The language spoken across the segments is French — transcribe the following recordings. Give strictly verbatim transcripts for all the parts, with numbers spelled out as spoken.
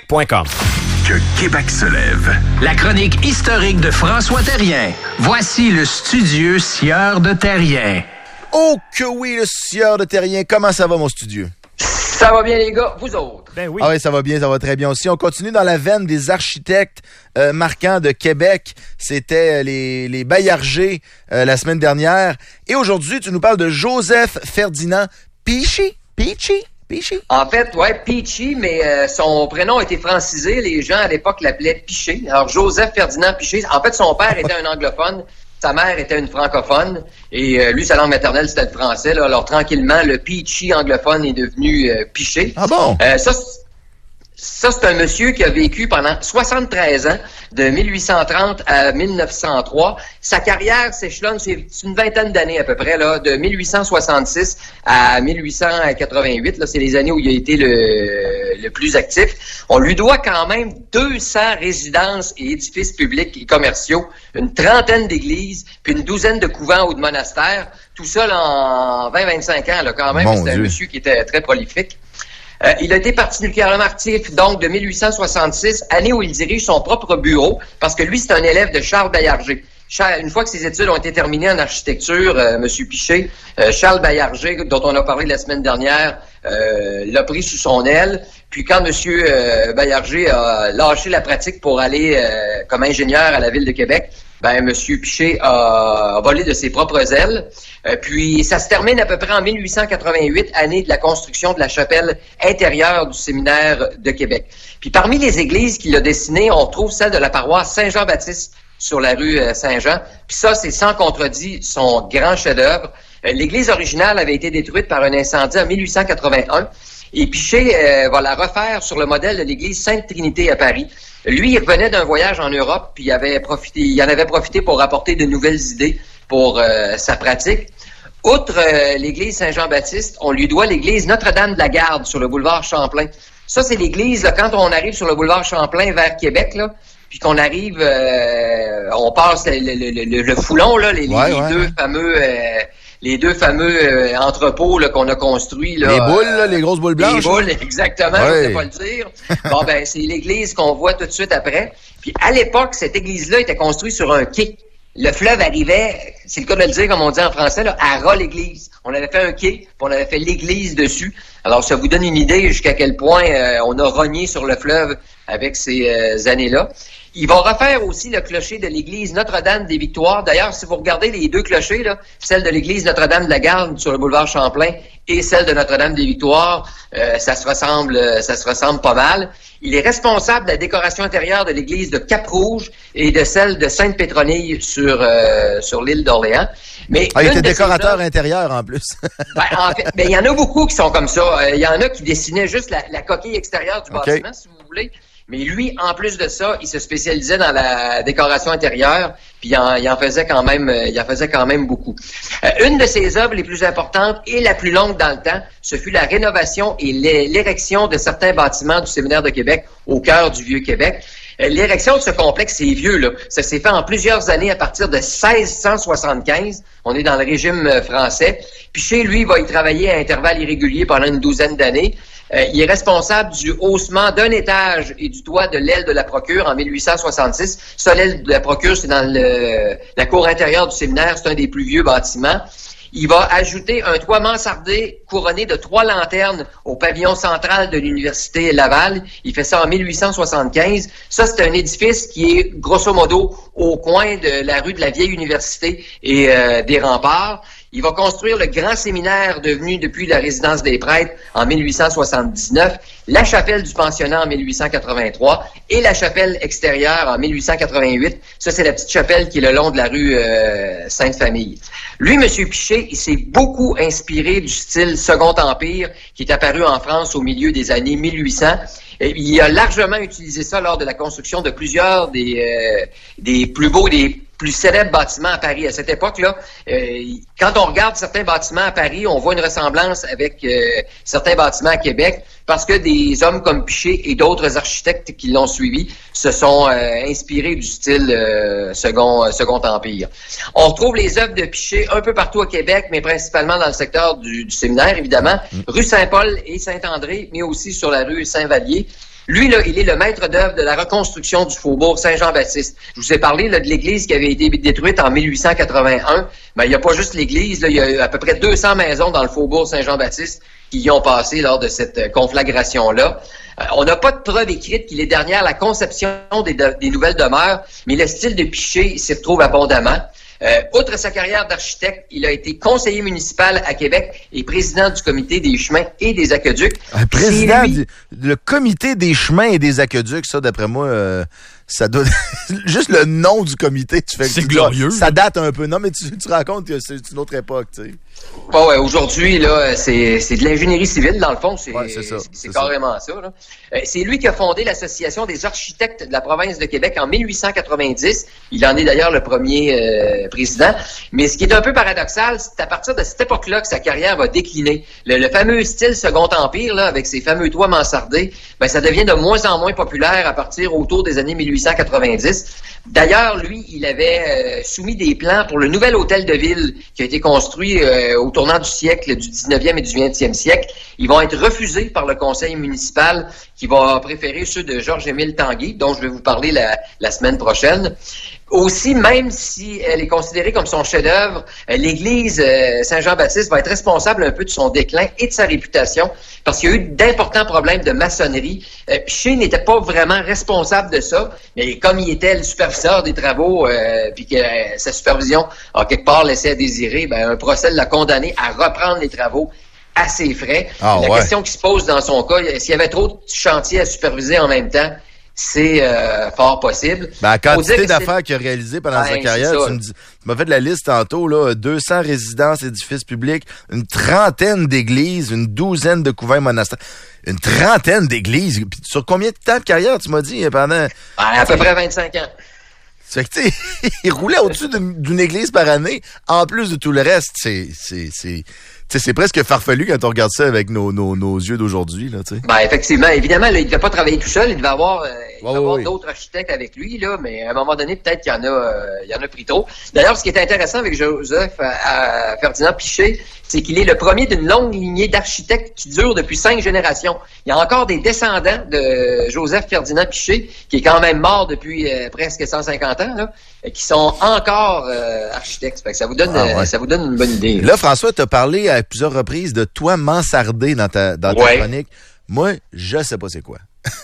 québec point com. Que Québec se lève. La chronique historique de François Terrien. Voici le studieux Sieur de Terrien. Oh que oui, le Sieur de Terrien. Comment ça va, mon studieux? Ça va bien, les gars, vous autres? Ben oui. Ah oui, ça va bien, ça va très bien aussi. On continue dans la veine des architectes euh, marquants de Québec. C'était les, les Baillargés euh, la semaine dernière. Et aujourd'hui, tu nous parles de Joseph Ferdinand Peachy. Peachy? Peachy? En fait, ouais, Peachy, mais euh, son prénom a été francisé. Les gens, à l'époque, l'appelaient Piché. Alors, Joseph Ferdinand Piché. En fait, son père était un anglophone. Sa mère était une francophone. Et euh, lui, sa langue maternelle, c'était le français. Là. Alors, tranquillement, le Peachy anglophone est devenu euh, Piché. Ah bon? Euh, ça, Ça, c'est un monsieur qui a vécu pendant soixante-treize ans, de mille huit cent trente à mille neuf cent trois. Sa carrière s'échelonne, c'est une vingtaine d'années à peu près, là, de mille huit cent soixante-six à mille huit cent quatre-vingt-huit. Là, c'est les années où il a été le, le plus actif. On lui doit quand même deux cents résidences et édifices publics et commerciaux, une trentaine d'églises, puis une douzaine de couvents ou de monastères. Tout ça là, en vingt à vingt-cinq ans, là, quand même. C'était un monsieur qui était très prolifique. Euh, il a été particulièrement actif, donc, de mille huit cent soixante-six, année où il dirige son propre bureau, parce que lui, c'est un élève de Charles Baillarger. Charles, une fois que ses études ont été terminées en architecture, euh, M. Piché, euh, Charles Baillarger, dont on a parlé la semaine dernière, euh, l'a pris sous son aile. Puis quand M. Euh, Baillarger a lâché la pratique pour aller euh, comme ingénieur à la Ville de Québec, ben M. Piché a, a volé de ses propres ailes. Euh, puis ça se termine à peu près en mille huit cent quatre-vingt-huit, année de la construction de la chapelle intérieure du séminaire de Québec. Puis parmi les églises qu'il a dessinées, on trouve celle de la paroisse Saint-Jean-Baptiste sur la rue Saint-Jean. Puis ça, c'est sans contredit son grand chef-d'œuvre. Euh, l'église originale avait été détruite par un incendie en mille huit cent quatre-vingt-un. Et Piché euh, va la refaire sur le modèle de l'église Sainte-Trinité à Paris. Lui, il revenait d'un voyage en Europe, puis il avait profité, il en avait profité pour apporter de nouvelles idées pour euh, sa pratique. Outre euh, l'église Saint-Jean-Baptiste, on lui doit l'église Notre-Dame de la Garde sur le boulevard Champlain. Ça, c'est l'église, là, quand on arrive sur le boulevard Champlain vers Québec, là, puis qu'on arrive, euh, on passe le, le, le, le foulon, là, les, ouais, les ouais. deux fameux... Euh, les deux fameux euh, entrepôts là, qu'on a construits. Là, les boules, là, euh, les grosses boules blanches. Les boules, exactement, ouais. je ne sais pas le dire. Bon, ben, c'est l'église qu'on voit tout de suite après. Puis à l'époque, cette église-là était construite sur un quai. Le fleuve arrivait, c'est le cas de le dire, comme on dit en français, là, à ras l'église. On avait fait un quai, puis on avait fait l'église dessus. Alors, ça vous donne une idée jusqu'à quel point euh, on a rogné sur le fleuve avec ces euh, années-là. Il va refaire aussi le clocher de l'église Notre-Dame des Victoires. D'ailleurs, si vous regardez les deux clochers, là, celle de l'église Notre-Dame de la Garde sur le boulevard Champlain et celle de Notre-Dame des Victoires, euh, ça se ressemble, ça se ressemble pas mal. Il est responsable de la décoration intérieure de l'église de Cap-Rouge et de celle de Sainte-Pétronille sur euh, sur l'île d'Orléans. Mais ah, il était décorateur œuvres, intérieur en plus. ben, en fait, ben, il y en a beaucoup qui sont comme ça. Il y en a qui dessinaient juste la, la coquille extérieure du okay. bâtiment, si vous voulez. Mais lui, en plus de ça, il se spécialisait dans la décoration intérieure, puis il en, il en faisait quand même, il en faisait quand même beaucoup. Euh, une de ses œuvres les plus importantes et la plus longue dans le temps, ce fut la rénovation et l'érection de certains bâtiments du Séminaire de Québec au cœur du Vieux-Québec. Euh, l'érection de ce complexe, c'est vieux, là. Ça s'est fait en plusieurs années à partir de seize cent soixante-quinze. On est dans le régime français. Puis chez lui, il va y travailler à intervalles irréguliers pendant une douzaine d'années. Euh, il est responsable du haussement d'un étage et du toit de l'aile de la Procure en mille huit cent soixante-six. Ça, l'aile de la Procure, c'est dans le, la cour intérieure du séminaire. C'est un des plus vieux bâtiments. Il va ajouter un toit mansardé couronné de trois lanternes au pavillon central de l'Université Laval. Il fait ça en mille huit cent soixante-quinze. Ça, c'est un édifice qui est grosso modo au coin de la rue de la Vieille Université et euh, des Remparts. Il va construire le grand séminaire devenu depuis la résidence des prêtres en mille huit cent soixante-dix-neuf, la chapelle du pensionnat en mille huit cent quatre-vingt-trois et la chapelle extérieure en mille huit cent quatre-vingt-huit. Ça, c'est la petite chapelle qui est le long de la rue euh, Sainte-Famille. Lui, M. Piché, il s'est beaucoup inspiré du style Second Empire qui est apparu en France au milieu des années mille huit cents. Et il a largement utilisé ça lors de la construction de plusieurs des, euh, des plus beaux, des plus célèbres bâtiments à Paris. À cette époque-là, euh, quand on regarde certains bâtiments à Paris, on voit une ressemblance avec euh, certains bâtiments à Québec parce que des hommes comme Piché et d'autres architectes qui l'ont suivi se sont euh, inspirés du style euh, second, euh, second Empire. On retrouve les œuvres de Piché un peu partout à Québec, mais principalement dans le secteur du, du séminaire, évidemment, rue Saint-Paul et Saint-André, mais aussi sur la rue Saint-Vallier. Lui, là, il est le maître d'œuvre de la reconstruction du faubourg Saint-Jean-Baptiste. Je vous ai parlé là, de l'église qui avait été détruite en mille huit cent quatre-vingt-un. Ben, il n'y a pas juste l'église, là, il y a à peu près deux cents maisons dans le faubourg Saint-Jean-Baptiste qui y ont passé lors de cette conflagration-là. Euh, on n'a pas de preuve écrite qu'il est derrière la conception des, de, des nouvelles demeures, mais le style de Piché s'y retrouve abondamment. Euh, outre sa carrière d'architecte, il a été conseiller municipal à Québec et président du comité des chemins et des aqueducs. Un président lui... du le comité des chemins et des aqueducs, ça, d'après moi, euh, ça doit... Juste le nom du comité, tu fais... C'est tu glorieux. Ça date un peu. Non, mais tu, tu racontes que c'est une autre époque, tu sais. Oh ouais, aujourd'hui, là, c'est, c'est de l'ingénierie civile, dans le fond. C'est, ouais, c'est, ça, c'est, c'est c'est carrément ça. ça là. Euh, c'est lui qui a fondé l'Association des architectes de la province de Québec en mille huit cent quatre-vingt-dix. Il en est d'ailleurs le premier euh, président. Mais ce qui est un peu paradoxal, c'est à partir de cette époque-là que sa carrière va décliner. Le, le fameux style Second Empire, là, avec ses fameux toits mansardés, ben, ça devient de moins en moins populaire à partir autour des années mille huit cent quatre-vingt-dix. D'ailleurs, lui, il avait euh, soumis des plans pour le nouvel hôtel de ville qui a été construit euh, au tournant du siècle, du dix-neuvième et du vingtième siècle. Ils vont être refusés par le conseil municipal qui va préférer ceux de Georges-Émile Tanguay, dont je vais vous parler la, la semaine prochaine. Aussi, même si elle est considérée comme son chef-d'œuvre, l'église Saint-Jean-Baptiste va être responsable un peu de son déclin et de sa réputation parce qu'il y a eu d'importants problèmes de maçonnerie. Piché n'était pas vraiment responsable de ça, mais comme il était le superviseur des travaux euh, puis que euh, sa supervision a quelque part laissé à désirer, ben, un procès l'a condamné à reprendre les travaux à ses frais. Ah, La ouais. question qui se pose dans son cas, s'il y avait trop de chantiers à superviser en même temps, c'est euh, fort possible. Ben, la quantité d'affaires qu'il a réalisées pendant ben, sa carrière, tu, me dis, tu m'as fait de la liste tantôt, là, deux cents résidences, édifices publics, une trentaine d'églises, une douzaine de couvents monastères. Une trentaine d'églises. Puis sur combien de temps de carrière, tu m'as dit, pendant... Ben, à peu près vingt-cinq ans. C'est que, tu sais, il roulait au-dessus d'une, d'une église par année, en plus de tout le reste. C'est... c'est, c'est... T'sais, c'est presque farfelu quand on regarde ça avec nos, nos, nos yeux d'aujourd'hui. Là, t'sais. Ben, effectivement. Évidemment, là, il ne devait pas travailler tout seul. Il devait avoir, euh, il devait oh, avoir oui. d'autres architectes avec lui. Là, mais à un moment donné, peut-être qu'il y en a, euh, il y en a pris trop. D'ailleurs, ce qui est intéressant avec Joseph à, à Ferdinand Piché, c'est qu'il est le premier d'une longue lignée d'architectes qui dure depuis cinq générations. Il y a encore des descendants de Joseph Ferdinand Piché, qui est quand même mort depuis euh, presque cent cinquante ans, là, qui sont encore euh, architectes. Fait que ça vous donne, ah, ouais. euh, ça vous donne une bonne idée. Là, là François, tu as parlé à plusieurs reprises de toit mansardé dans ta, dans ta ouais. chronique. Moi, je sais pas c'est quoi.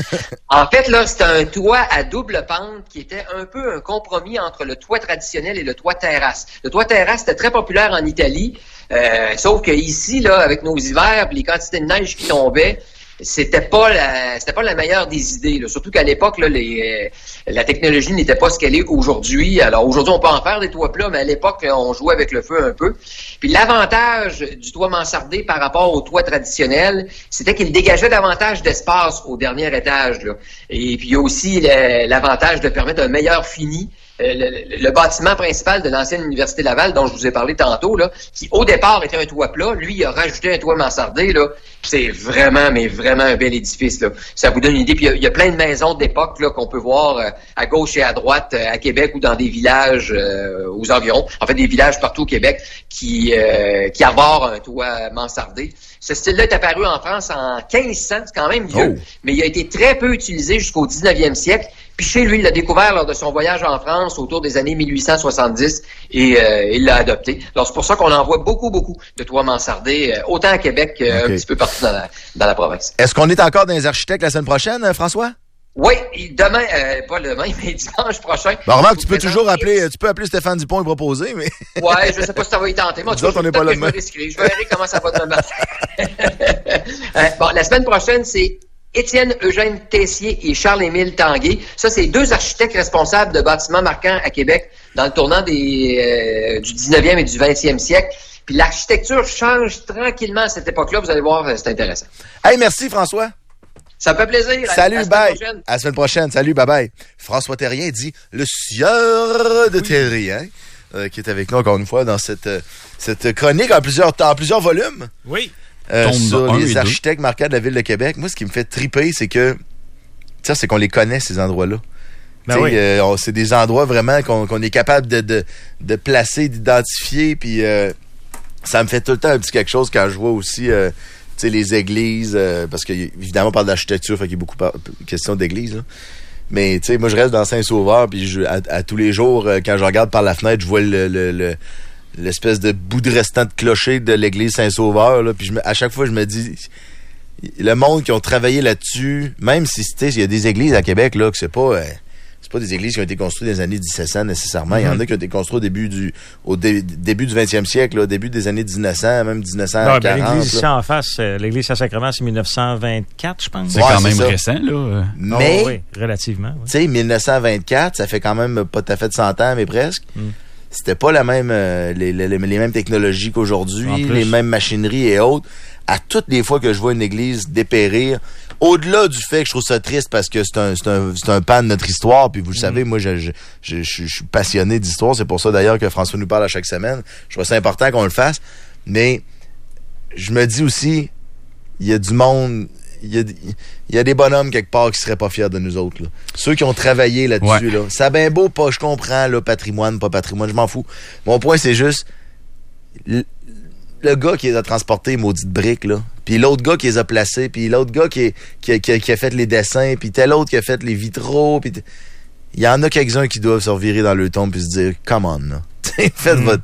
En fait, là, c'était un toit à double pente qui était un peu un compromis entre le toit traditionnel et le toit terrasse. Le toit terrasse était très populaire en Italie, euh, sauf que ici, là, avec nos hivers et les quantités de neige qui tombaient, c'était pas la c'était pas la meilleure des idées, là. Surtout qu'à l'époque là, les euh, la technologie n'était pas ce qu'elle est aujourd'hui. Alors aujourd'hui on peut en faire des toits plats, mais à l'époque là, on jouait avec le feu un peu. Puis l'avantage du toit mansardé par rapport au toit traditionnel, c'était qu'il dégageait davantage d'espace au dernier étage là. Et puis il y a aussi le, l'avantage de permettre un meilleur fini. Le, le, le bâtiment principal de l'ancienne Université Laval, dont je vous ai parlé tantôt, là, qui au départ était un toit plat, lui, il a rajouté un toit mansardé, là. C'est vraiment, mais vraiment un bel édifice, là. Ça vous donne une idée. Puis il y, y a plein de maisons d'époque, là, qu'on peut voir euh, à gauche et à droite, euh, à Québec ou dans des villages euh, aux environs. En fait, des villages partout au Québec qui, euh, qui arborent un toit mansardé. Ce style-là est apparu en France en quinze cents, c'est quand même vieux, oh. mais il a été très peu utilisé jusqu'au dix-neuvième siècle. Piché, lui, il l'a découvert lors de son voyage en France autour des années mille huit cent soixante-dix et euh, il l'a adopté. Alors, c'est pour ça qu'on en voit beaucoup, beaucoup de toits mansardés, euh, autant à Québec qu'un okay. petit peu partout dans la, dans la province. Est-ce qu'on est encore dans les architectes la semaine prochaine, François? Oui, demain, euh, pas demain, mais dimanche prochain. Bon, remarque, tu peux toujours appeler, tu peux appeler Stéphane Dupont et proposer, mais... Ouais, je sais pas si ça va y tenter. Moi, tu vois, on n'est pas là demain. Je, je verrai comment ça va demain matin. euh, bon, la semaine prochaine, c'est Étienne Eugène Tessier et Charles-Émile Tanguay. Ça, c'est deux architectes responsables de bâtiments marquants à Québec dans le tournant des, euh, du dix-neuvième et du vingtième siècle. Puis l'architecture change tranquillement à cette époque-là. Vous allez voir, c'est intéressant. Hey, merci François. Ça me fait plaisir. Salut, à, à bye. Prochaine. À la semaine prochaine. Salut, bye bye. François Terrien dit le sieur de oui. Terrien, euh, qui est avec nous encore une fois dans cette, euh, cette chronique en plusieurs, en plusieurs volumes. Oui. Euh, sur les architectes marquants de la Ville de Québec. Moi, ce qui me fait triper, c'est que, ça, c'est qu'on les connaît, ces endroits-là. Ben oui. euh, on, c'est des endroits vraiment qu'on, qu'on est capable de, de, de placer, d'identifier, puis euh, ça me fait tout le temps un petit quelque chose quand je vois aussi, euh, tu sais, les églises, euh, parce que évidemment, on parle d'architecture, fait qu'il y a beaucoup de questions d'églises, là. Mais, tu sais, moi, je reste dans Saint-Sauveur, puis je, à, à tous les jours, euh, quand je regarde par la fenêtre, je vois le, le, le l'espèce de bout de restant de clocher de l'église Saint-Sauveur, là, puis je me, à chaque fois, je me dis, le monde qui ont travaillé là-dessus, même si, tu sais, il y a des églises à Québec, là, que c'est pas... Euh, c'est pas des églises qui ont été construites dans les années dix-sept cents nécessairement. Il y en a qui ont été construites au début du au dé, début du vingtième siècle, là, au début des années dix-neuf cents, même dix-neuf cent quarante. Non, ben, l'église ici en face, euh, l'église Saint-Sacrement, c'est dix-neuf cent vingt-quatre, je pense. C'est ouais, quand c'est même ça. Récent, là. Mais, oh, oui, relativement. Oui. Tu sais, dix-neuf cent vingt-quatre, ça fait quand même pas tout à fait cent ans, mais presque. Mm. C'était pas la même, euh, les, les, les mêmes technologies qu'aujourd'hui, les mêmes machineries et autres. À toutes les fois que je vois une église dépérir, au-delà du fait que je trouve ça triste parce que c'est un, c'est un, c'est un pan de notre histoire, puis vous le mmh. savez, moi, je, je, je, je, je suis passionné d'histoire. C'est pour ça, d'ailleurs, que François nous parle à chaque semaine. Je trouve ça important qu'on le fasse. Mais je me dis aussi, il y a du monde... Il y, a, il y a des bonhommes quelque part qui seraient pas fiers de nous autres. Là. Ceux qui ont travaillé là-dessus. Ouais. Là. Ça a bien beau, pas, je comprends, là, patrimoine, pas patrimoine, je m'en fous. Mon point, c'est juste... Le, le gars qui les a transportés, maudites briques, là, puis l'autre gars qui les a placés, puis l'autre gars qui, qui, qui, qui a fait les dessins, puis tel autre qui a fait les vitraux, puis il y en a quelques-uns qui doivent se revirer dans le tombe puis se dire « Come on, là. » Faites, mm. votre,